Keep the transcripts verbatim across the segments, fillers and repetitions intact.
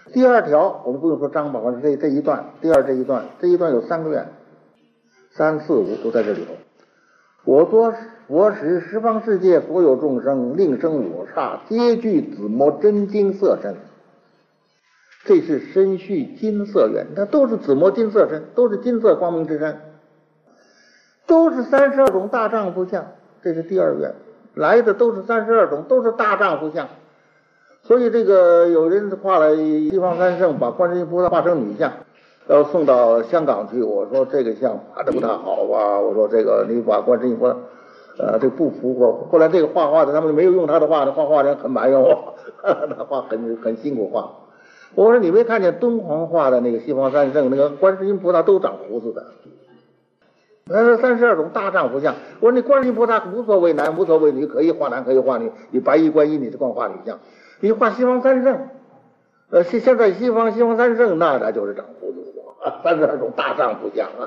第二条我们不用说张宝观这这一段，第二这一段，这一段有三个愿，三四五都在这里头。我作佛时，十方世界所有众生，令生我刹，皆具紫磨真金色身。这是身续金色愿，它都是紫磨金色身，都是金色光明之身，都是三十二种大丈夫相。这是第二愿，来的都是三十二种，都是大丈夫相。所以这个有人画了西方三圣，把观世音菩萨画成女像，要送到香港去。我说这个像画的不太好吧？我说这个你把观世音菩萨，呃，这不符合。后来这个画画的他们没有用他的画，那画画人很埋怨我，他画很很辛苦画。我说你没看见敦煌画的那个西方三圣，那个观世音菩萨都长胡子的。那是三十二种大丈夫相。我说你观世音菩萨无所谓男无所谓女，可以画男可以画女，你白衣观音你是光画女像。你画西方三圣，呃，现现在西方西方三圣那那就是长胡子的，三十二种大丈夫相。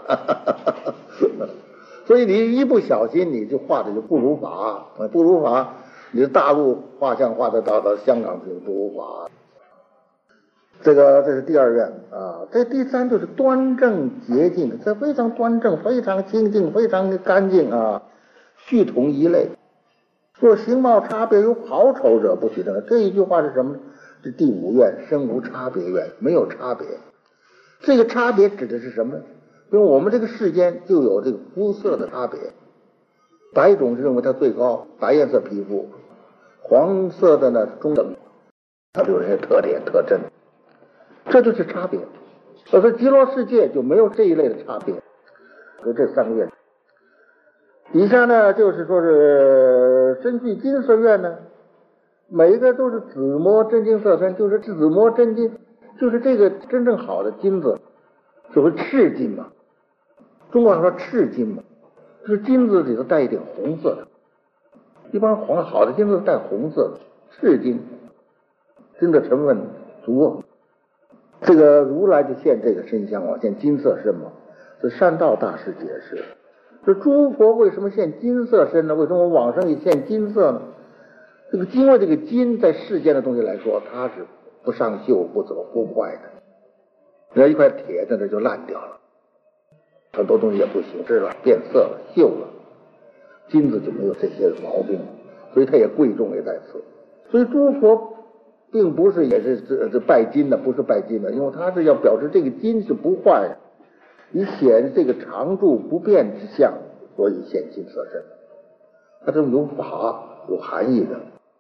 所以你一不小心你就画的就不如法，不如法，你大陆画像画的到到香港去不如法。这个这是第二愿啊，这第三就是端正洁净，这非常端正，非常清净，非常干净啊，须同一类。若形貌差别有好丑者不取正，这一句话是什么？这第五愿身无差别愿，没有差别。这个差别指的是什么呢？因为我们这个世间就有这个肤色的差别，白种是认为它最高，白颜色皮肤，黄色的呢中等，它有这些特点特征，这就是差别。所以极乐世界就没有这一类的差别。就这三个愿。以下呢就是说是身具金色愿呢，每一个都是紫磨真金色身，就是紫磨真金，就是这个真正好的金子，所谓赤金嘛。中国人说赤金嘛，就是金子里头带一点红色的，一般黄好的金子带红色的，赤金，金的成分足。这个如来就现这个身相啊，现金色身嘛。这善道大师解释，这诸佛为什么现金色身呢？为什么往生也现金色呢？这个因为这个金在世间的东西来说，它是不上锈、不走不坏的。人家一块铁在这就烂掉了，很多东西也不行，是了，变色了、锈了。金子就没有这些毛病，所以它也贵重也在此。所以诸佛并不是也是这这拜金的，不是拜金的，因为它是要表示这个金是不坏的。以显这个常住不变之相，所以现金色身。它这种有法有含义的，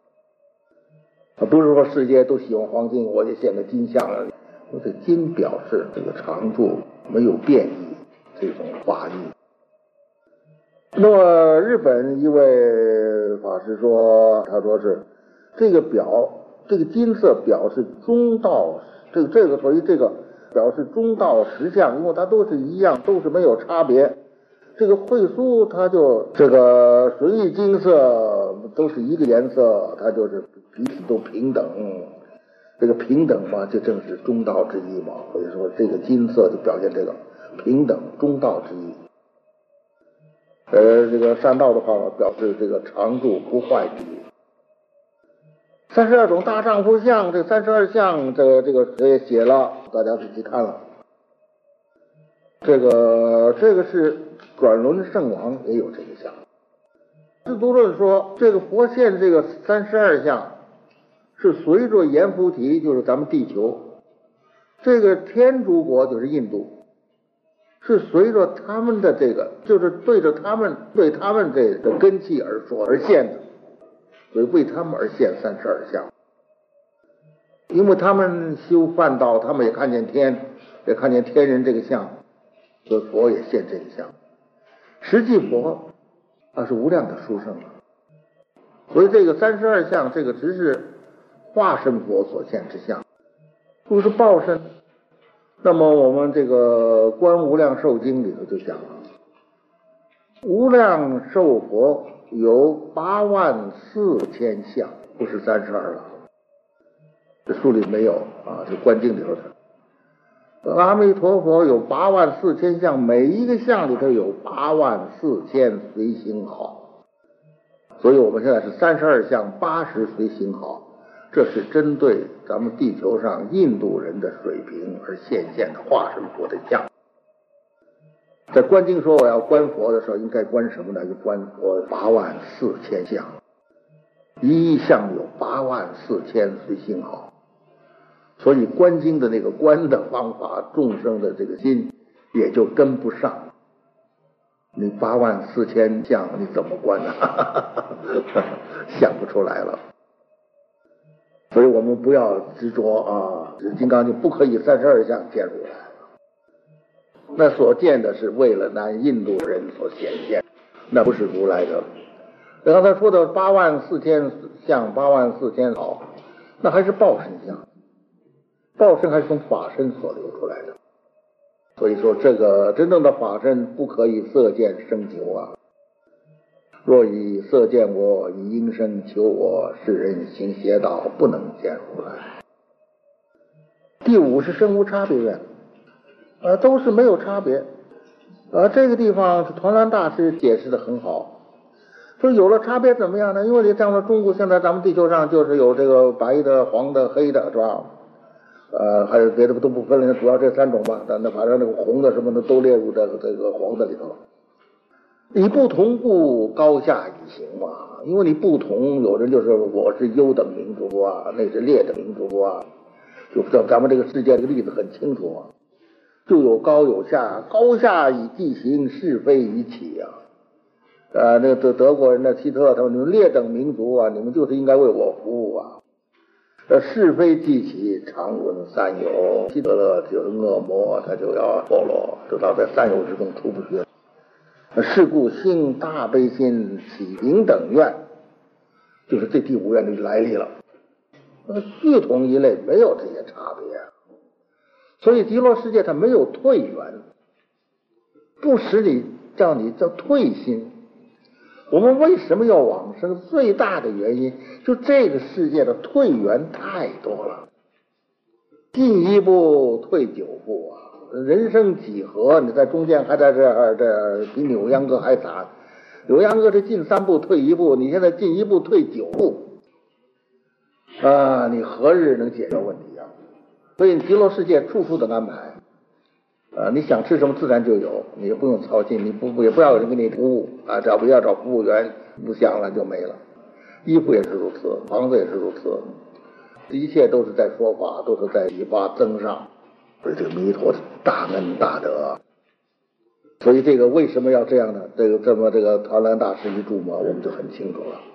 不是说世界都喜欢黄金，我就现个金像了。这金表示这个常住没有变异这种法义。那么日本一位法师说，他说是这个表，这个金色表示中道，这个这个所以这个。表示中道实相，因为它都是一样，都是没有差别。这个慧苏它就这个随意金色都是一个颜色，它就是彼此都平等。这个平等嘛，就正是中道之一嘛。所以说这个金色就表现这个平等中道之一。呃，这个善道的话表示这个常住不坏之一。三十二种大丈夫相，这三十二相，这个这个谁也写了，大家仔细看了。这个这个是转轮圣王也有这个相。智度论说，这个佛现这个三十二相是随着阎浮提，就是咱们地球，这个天竺国就是印度，是随着他们的这个，就是对着他们对他们这个根器而说而现的。所以为他们而现三十二相，因为他们修梵道，他们也看见天，也看见天人这个相，所以佛也现这个相。实际佛他是无量的殊胜，所以这个三十二相，这个只是化身佛所现之相，不是报身。那么我们这个《观无量寿经》里头就讲了，无量寿佛有八万四千相，不是三十二了。这书里没有啊，这观经里头的。阿弥陀佛有八万四千相，每一个相里头有八万四千随行好。所以我们现在是三十二相八十随行好， 这是针对咱们地球上印度人的水平而显现的化身佛的像。在观经说我要观佛的时候，应该观什么呢？就观佛八万四千相，一相有八万四千随心好。所以观经的那个观的方法，众生的这个心也就跟不上。你八万四千相你怎么观呢？想不出来了。所以我们不要执着啊，金刚经不可以三十二相见如来。那所见的是为了咱印度人所显现，那不是如来的。刚才说的八万四千相，八万四千好，那还是报身相，报身还是从法身所流出来的。所以说这个真正的法身不可以色见生求啊。若以色见我，以应身求我，世人行邪道，不能见如来。第五是身无差别愿，呃，都是没有差别。呃，这个地方团栾大师解释的很好，说有了差别怎么样呢？因为你像我中国现在咱们地球上就是有这个白的、黄的、黑的，是吧？呃，还有别的都不分了，主要这三种吧。但那反正那个红的什么的都列入这个这个黄的里头。你不同故高下以行嘛，因为你不同，有人就是我是优等民族啊，那是劣等民族啊，就像咱们这个世界这个例子很清楚啊，就有高有下，高下以计行，是非以起啊。呃，那个德国人的希特勒他们，你们劣等民族啊，你们就是应该为我服务啊。呃，是非既起，常闻三有。希特勒就是恶魔，他就要堕落，就到在三有之中出不去。是故兴大悲心，起平等愿，就是这第五愿的来历了。呃，具同一类，没有这些差别。所以极乐世界它没有退缘，不使你叫你叫退心。我们为什么要往生？最大的原因就这个世界的退缘太多了，进一步退九步啊！人生几何？你在中间还在这儿，这比扭秧歌还惨。扭秧歌是进三步退一步，你现在进一步退九步啊！你何日能解决问题啊？所以极乐世界处处的安排啊，你想吃什么自然就有，你也不用操心，你不也不要有人给你服务啊，找不要找服务员，不想了就没了。衣服也是如此，房子也是如此，一切都是在说法，都是在以法增上。所以这个弥陀大恩大德，所以这个为什么要这样呢？这个这么这个团栾大师一注嘛，我们就很清楚了。